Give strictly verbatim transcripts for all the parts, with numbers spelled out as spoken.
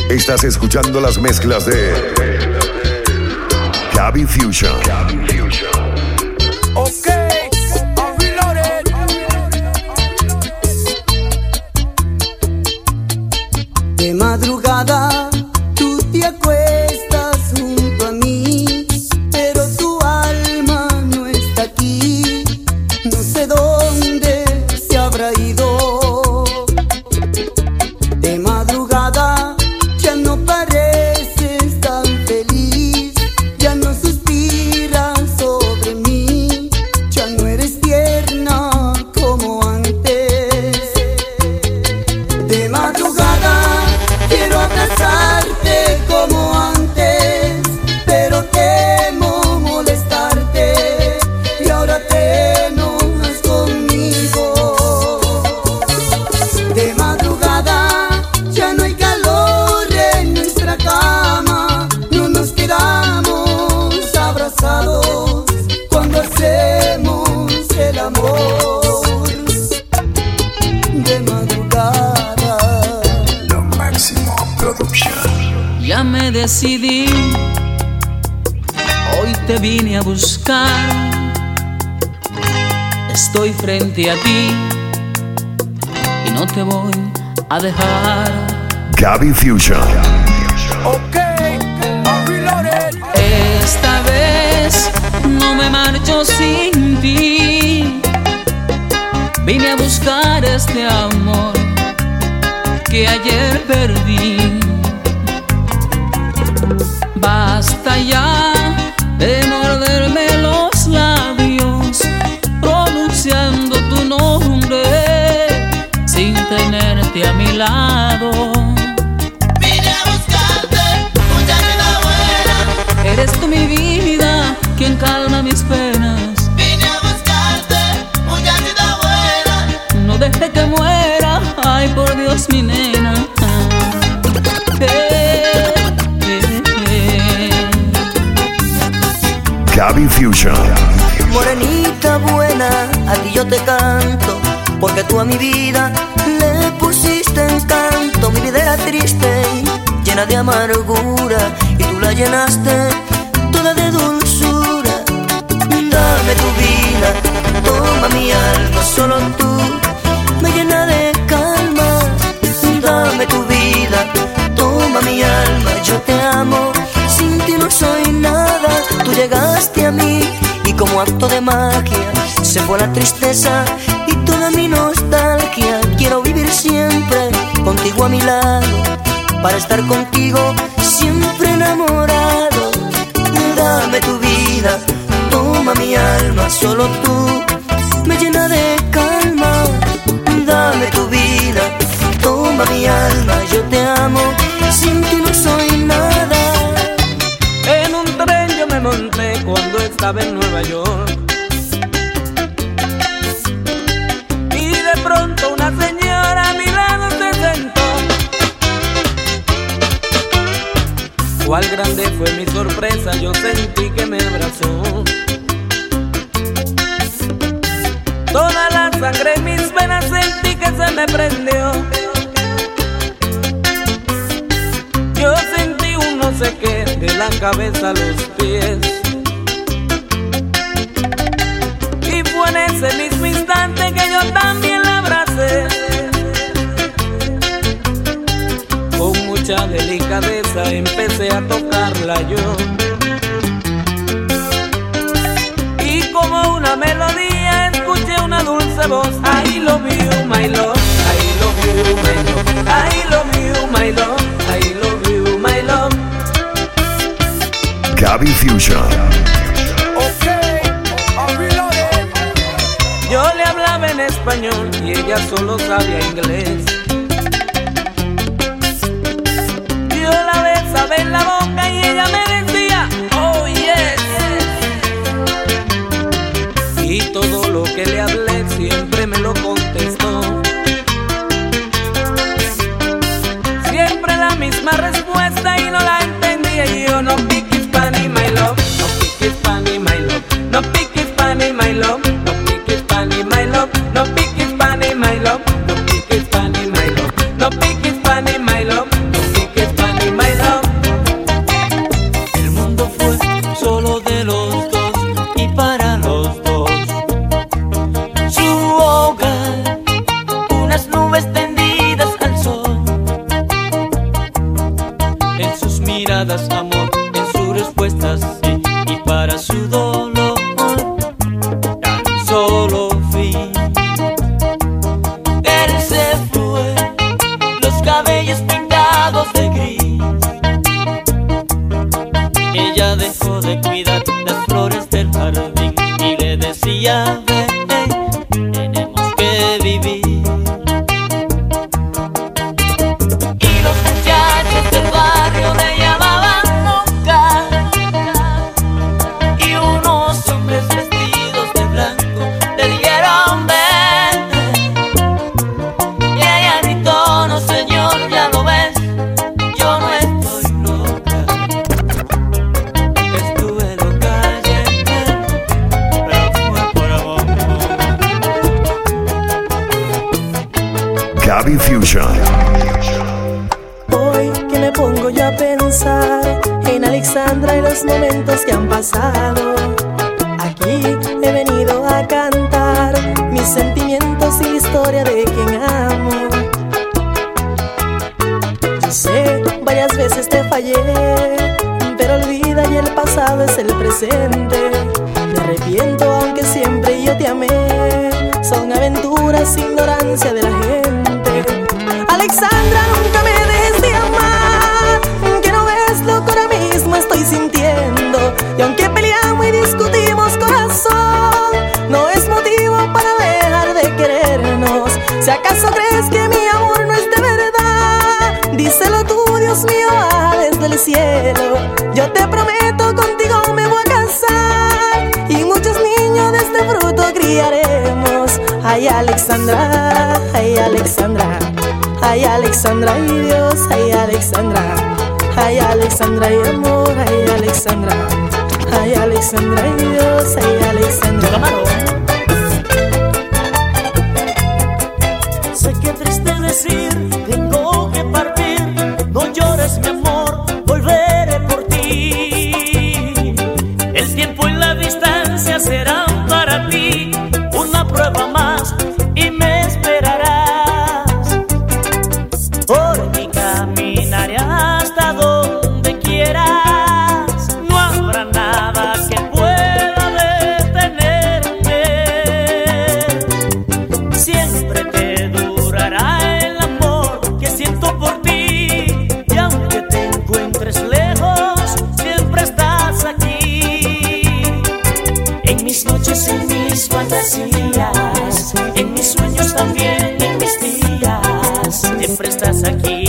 Estás escuchando las mezclas de Gaby Fusion. Ok, I'm reloaded. De madrugada tú te acuestas junto a mí, pero tu alma no está aquí. No sé dónde se habrá ido. De madrugada ya no pareces tan feliz, ya no suspiras sobre mí, ya no eres tierna como antes. De madrugada quiero abrazarte como antes, pero temo molestarte y ahora te enojas conmigo. De madrugada ya no hay calor en nuestra cama, no nos quedamos abrazados cuando hacemos el amor. De madrugada. Lo máximo producción. Ya me decidí, hoy te vine a buscar. Estoy frente a ti y no te voy a dejar. Gaby Fusion. Ok, I'm reloaded. Esta vez no me marcho sin ti. Vine a buscar este amor que ayer perdí. Basta ya de morderme los labios pronunciando tu nombre sin tenerte a mi lado. Vine a buscarte, muchachita buena. Eres tú mi vida, quien calma mis penas. Vine a buscarte, muchachita buena. No deje que muera, ay por Dios mi nena. Eh, eh, eh. Gaby Fusion. Morenita buena, a ti yo te canto, porque tú a mi vida le pusiste encanto. Mi vida era triste, llena de amargura, y tú la llenaste toda de dulzura. Dame tu vida, toma mi alma, solo tú me llena de calma. Dame tu vida, toma mi alma, yo te amo, sin ti no soy nada. Tú llegaste a mí y como acto de magia se fue la tristeza y toda mi nostalgia. Quiero vivir siempre contigo a mi lado, para estar contigo siempre enamorado. Dame tu vida, toma mi alma, solo tú me llena de calma. Dame tu vida, toma mi alma, yo te amo, sin ti no soy nada. En un tren yo me monté cuando estaba en Nueva York, y de pronto una señora a mi lado se sentó. Cuál grande fue mi sorpresa, yo sentí que me abrazó. Toda la sangre en mis venas sentí que se me prendió. Yo sentí un no sé qué de la cabeza a los pies, y fue en ese mismo instante que yo también la abracé. Con mucha delicadeza empecé a tocarla yo, y como una melodía escuché una dulce voz. I love you, my love, I love you, my love, I love you, my love, I love you, my love. Gaby Fusion. Ok, I'm reloaded. Yo le hablaba en español y ella solo sabía inglés. Yo la besaba en la boca y ella me decía, oh yes. Y todo lo que le hablé siempre me lo contestó. Siempre la misma respuesta y no la entendía. Y yo no pick it funny, my love, no pick it funny, my love, no pick it funny, my love, no pick it funny, my love, no pick it funny, my love, no pick it funny, my love, no pick it funny, my love, no pick it funny. nunca das amor, en su respuesta sí, y para su dolor tan solo fin. Él se fue, los cabellos pintados de gris. Ella dejó de cuidar las flores del jardín y le decía: ven, tenemos que vivir. Y los muchachos del barrio le llamaban loca, y unos hombres vestidos de blanco le dijeron: ven. Y ella gritó: no señor, ya lo ves, yo no estoy loca. Estuve loca ayer, pero fue por amor. Gaby Fusion. Hoy que me pongo yo a pensar en Alexandra y los momentos que han pasado, aquí he venido a cantar mis sentimientos y la historia de quien amo. Yo sé, varias veces te fallé, pero olvida y el pasado es el presente. Me arrepiento aunque siempre yo te amé, son aventuras, ignorancia de la gente. Alexandra, nunca me dejes de amar, que no ves lo que ahora mismo estoy sintiendo. Y aunque peleamos y discutimos, corazón, no es motivo para dejar de querernos. Si acaso crees que mi amor no es de verdad, díselo tú, Dios mío, baja desde el cielo. Yo te prometo, contigo me voy a casar y muchos niños de este fruto criaremos. Ay, Alexandra, ay, Alexandra, ay, Alexandra, ay, Dios, ay, Alexandra, ay, Alexandra, ay, amor, ay, Alexandra, ay, Alexandra, ay, Dios, ay, Alexandra. Sé que triste decir, tengo que partir, no llores mi amor, volveré por ti. El tiempo y la distancia serán para ti una prueba más y me esperarás. Por mí caminaré hasta donde quieras, no habrá nada que pueda detenerte. Siempre te durará el amor que siento por ti, y aunque te encuentres lejos, siempre estás aquí. En mis noches, en mis fantasías, en mis sueños también, en mis días, siempre estás aquí.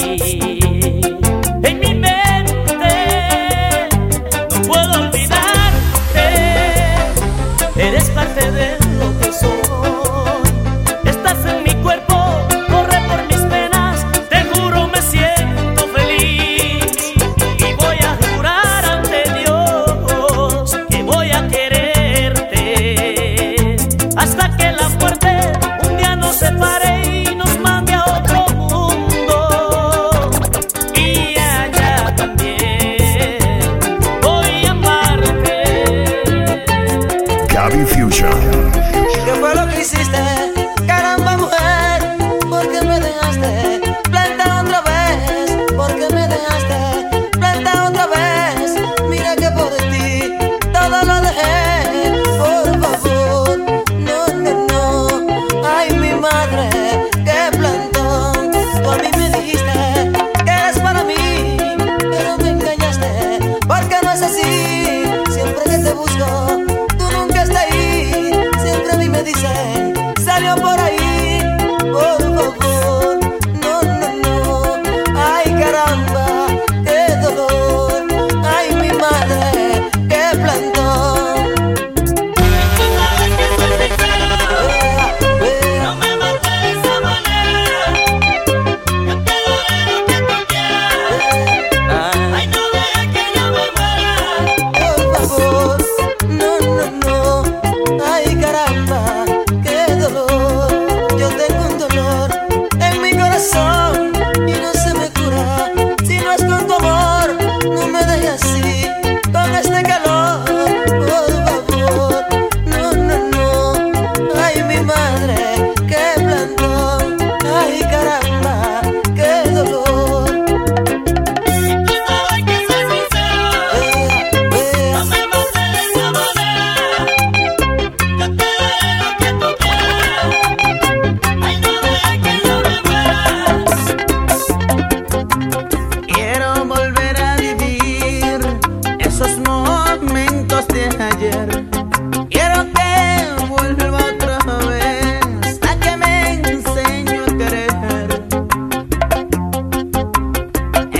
En mi mente no puedo olvidarte, eres parte de lo que soy. Estás en mi cuerpo, corre por mis penas, te juro me siento feliz. Y voy a jurar ante Dios que voy a quererte hasta que la muerte un día nos separe y nos mande a otro mundo. Y allá también voy a amarte. Gaby Fusion. ¿Qué fue lo que hiciste? Caramba, mujer, ¿por qué me dejaste plantar otra vez? ¿Por qué me dejaste plantar otra vez? Mira que por ti todo lo dejé. Por favor, no, no, no. Ay, mi madre, qué plantón. Tú a mí me dijiste que eres para mí, pero me engañaste, porque no es así. Siempre que te busco, tú nunca estás ahí. Siempre a mí me dicen, salió por ahí. Por favor, no,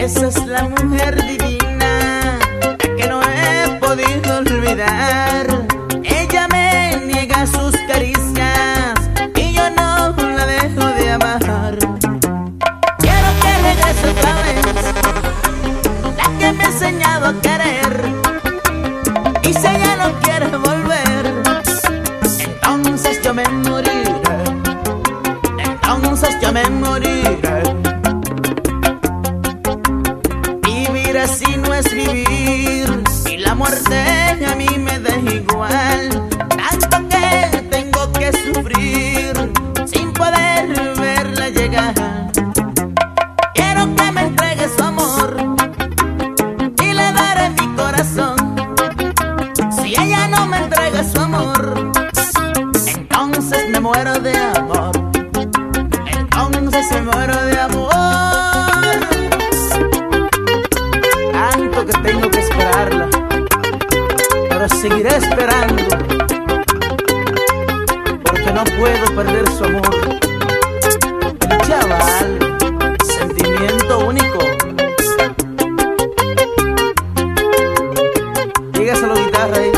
Esa es la mujer divina, la que no he podido olvidar. Ella me niega sus caricias y yo no la dejo de amar. Quiero que regrese otra vez, la que me ha enseñado a querer. Y si ella no quiere volver, entonces yo me moriré, entonces yo me moriré. Vivir así no es vivir, y la muerte a mí me da igual. Tanto que tengo que sufrir sin poder verla llegar. Quiero que me entregue su amor y le daré mi corazón. Si ella no me entrega su amor, entonces me muero de amor, entonces me muero de amor. Tanto que tengo que esperarla, pero seguiré esperando, porque no puedo perder su amor. El chaval, sentimiento único. Dígaselo, guitarra ahí.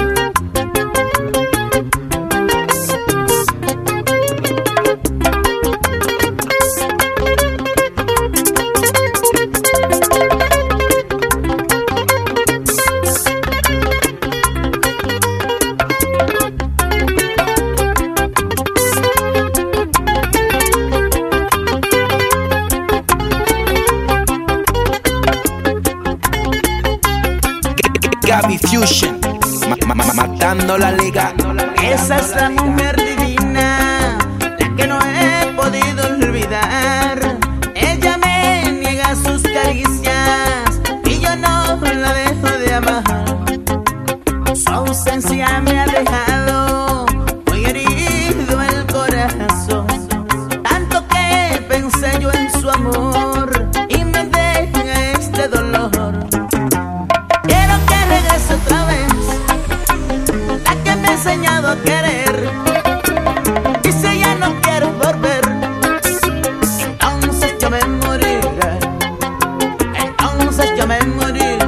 Gaby Fusion, ma ma matando la liga. Esa es la mujer divina, la que no he podido olvidar. Ella me niega sus caricias y yo no la dejo de amar. Su ausencia me ha dejado muy herido el corazón. Tanto que pensé yo en su amor y me deja este dolor. Otra vez, la que me ha enseñado a querer. Y si ella no quiere volver, entonces yo me moriré, entonces yo me moriré.